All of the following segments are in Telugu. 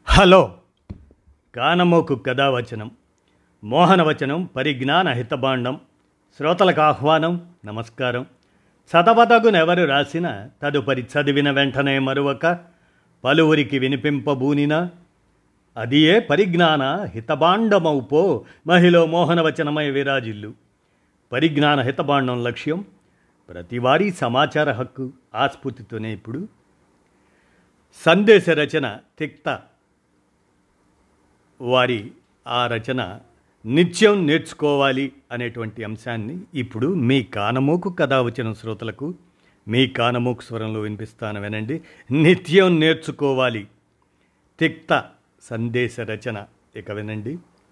హలో. కానమోకు కథావచనం, మోహనవచనం, పరిజ్ఞాన హితబాండం. శ్రోతలకు ఆహ్వానం, నమస్కారం. చదవదగునెవరు రాసిన తదుపరి చదివిన వెంటనే మరువక పలువురికి వినిపింపబూనిన అది ఏ పరిజ్ఞాన హితబాండమౌపో మహిళ మోహనవచనమై విరాజిల్లు. పరిజ్ఞాన హితబాండం లక్ష్యం ప్రతివారీ సమాచార హక్కు. ఆస్ఫూర్తితోనే ఇప్పుడు సందేశ రచన తిక్త వారి ఆ రచన నిత్యం నేర్చుకోవాలి అనేటువంటి అంశాన్ని ఇప్పుడు మీ కానమోకు కథావచనం శ్రోతలకు మీ కానమోకు స్వరంలో వినిపిస్తాను, వినండి. నిత్యం నేర్చుకోవాలి, తిక్త సందేశ రచన. ఇక వినండి.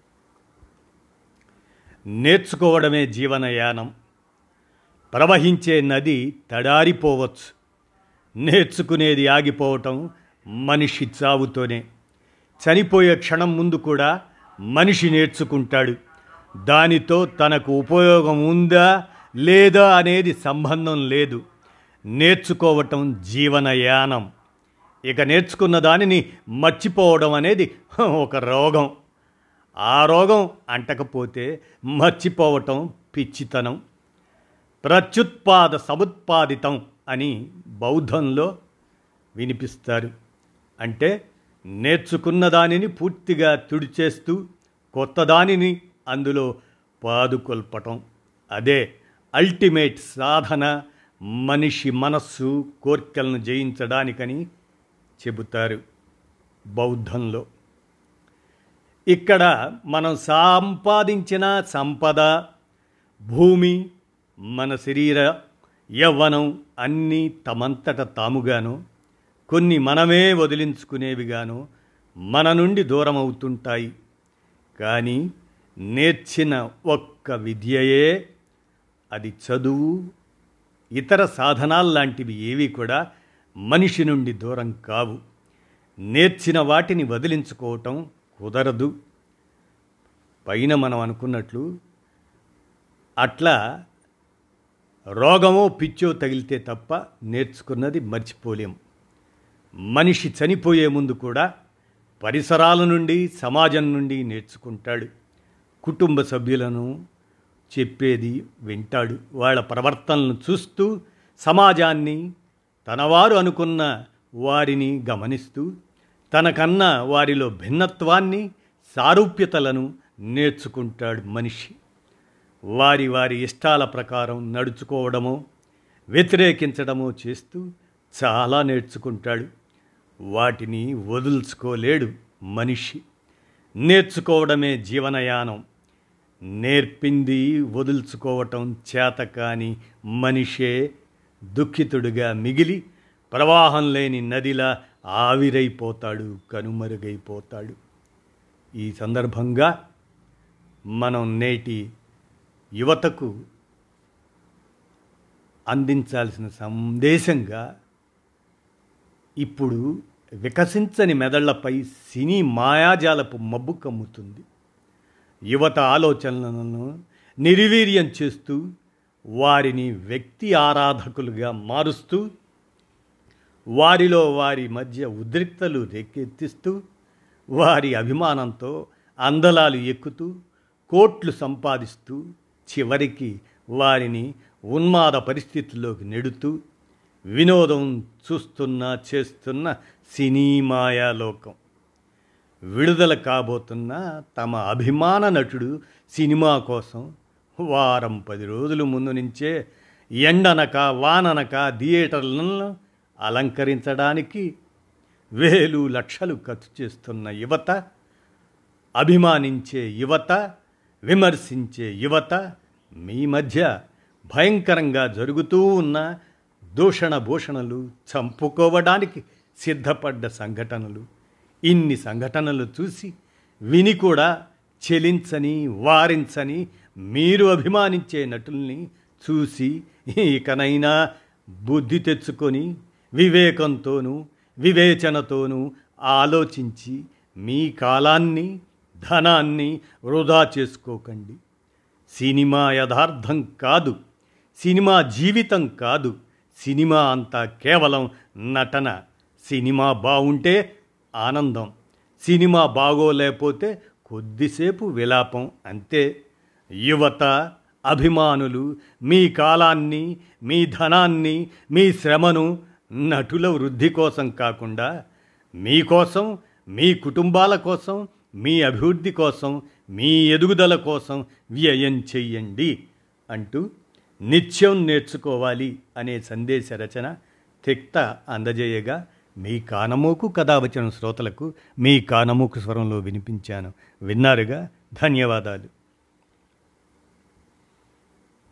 నేర్చుకోవడమే జీవనయానం. ప్రవహించే నది తడారిపోవచ్చు, నేర్చుకునేది ఆగిపోవటం మనిషి చావుతోనే. చనిపోయే క్షణం ముందు కూడా మనిషి నేర్చుకుంటాడు. దానితో తనకు ఉపయోగం ఉందా లేదా అనేది సంబంధం లేదు. నేర్చుకోవటం జీవనయానం. ఇక నేర్చుకున్న దానిని మర్చిపోవడం అనేది ఒక రోగం. ఆ రోగం అంటకపోతే మర్చిపోవటం పిచ్చితనం. ప్రత్యుత్పాద సముత్పాదితం అని బౌద్ధంలో వినిపిస్తారు. అంటే నేర్చుకున్న దానిని పూర్తిగా తుడిచేస్తూ కొత్త దానిని అందులో పాదుకొల్పటం. అదే అల్టిమేట్ సాధన. మనిషి మనస్సు కోర్కెలను జయించడానికని చెబుతారు బౌద్ధంలో. ఇక్కడ మనం సంపాదించిన సంపద, భూమి, మన శరీర యవ్వనం అన్నీ తమంతట తాముగాను, కొన్ని మనమే వదిలించుకునేవిగాను మన నుండి దూరం అవుతుంటాయి. కానీ నేర్చిన ఒక్క విద్యయే, అది చదువు, ఇతర సాధనాల్లాంటివి ఏవి కూడా మనిషి నుండి దూరం కావు. నేర్చిన వాటిని వదిలించుకోవటం కుదరదు. పైన మనం అనుకున్నట్లు అట్లా రోగమో పిచ్చో తగిలితే తప్ప నేర్చుకున్నది మర్చిపోలేం. మనిషి చనిపోయే ముందు కూడా పరిసరాల నుండి, సమాజం నుండి నేర్చుకుంటాడు. కుటుంబ సభ్యులను చెప్పేది వింటాడు. వాళ్ళ ప్రవర్తనలను చూస్తూ సమాజాన్ని, తనవారు అనుకున్న వారిని గమనిస్తూ తనకన్నా వారిలో భిన్నత్వాన్ని, సారూప్యతలను నేర్చుకుంటాడు మనిషి. వారి వారి ఇష్టాల ప్రకారం నడుచుకోవడమో వ్యతిరేకించడమో చేస్తూ చాలా నేర్చుకుంటాడు. వాటిని వదుల్చుకోలేడు మనిషి. నేర్చుకోవడమే జీవనయానం. నేర్పింది వదుల్చుకోవటం చేతకాని మనిషే దుఃఖితుడిగా మిగిలి ప్రవాహం లేని నదిలా ఆవిరైపోతాడు, కనుమరుగైపోతాడు. ఈ సందర్భంగా మనం నేటి యువతకు అందించాల్సిన సందేశంగా, ఇప్పుడు వికసించని మెదళ్లపై సినీ మాయాజాలపు మబ్బు కమ్ముతుంది. యువత ఆలోచనలను నిర్వీర్యం చేస్తూ వారిని వ్యక్తి ఆరాధకులుగా మారుస్తూ వారిలో వారి మధ్య ఉద్రిక్తలు రేకెత్తిస్తూ వారి అభిమానంతో అందలాలు ఎక్కుతూ కోట్లు సంపాదిస్తూ చివరికి వారిని ఉన్మాద పరిస్థితుల్లోకి నెడుతూ వినోదం చేస్తున్న సినీ మాయాలోకం. విడుదల కాబోతున్న తమ అభిమాన నటుడు సినిమా కోసం వారం 10 రోజుల ముందు నుంచే ఎండనక వాననక థియేటర్లను అలంకరించడానికి వేలు లక్షలు ఖర్చు చేస్తున్న యువత, అభిమానించే యువత, విమర్శించే యువత, మీ మధ్య భయంకరంగా జరుగుతూ ఉన్న దూషణ భూషణలు, చంపుకోవడానికి సిద్ధపడ్డ సంఘటనలు, ఇన్ని సంఘటనలు చూసి విని కూడా చెలించని, వారించని మీరు అభిమానించే నటుల్ని చూసి ఇకనైనా బుద్ధి తెచ్చుకొని వివేకంతోనూ వివేచనతోనూ ఆలోచించి మీ కాలాన్ని, ధనాన్ని వృధా చేసుకోకండి. సినిమా యథార్థం కాదు, సినిమా జీవితం కాదు. సినిమా అంతా కేవలం నటన. సినిమా బాగుంటే ఆనందం, సినిమా బాగోలేకపోతే కొద్దిసేపు విలాపం అంతే. యువత, అభిమానులు మీ కాలాన్ని, మీ ధనాన్ని, మీ శ్రమను నటుల వృద్ధి కోసం కాకుండా మీకోసం, మీ కుటుంబాల కోసం, మీ అభివృద్ధి కోసం, మీ ఎదుగుదల కోసం వ్యయం చెయ్యండి అంటూ నిత్యం నేర్చుకోవాలి అనే సందేశ రచన తిక్త అందజేయగా మీ కానమోకు కథావచనం శ్రోతలకు మీ కానమోకు స్వరంలో వినిపించాను. విన్నారుగా? ధన్యవాదాలు.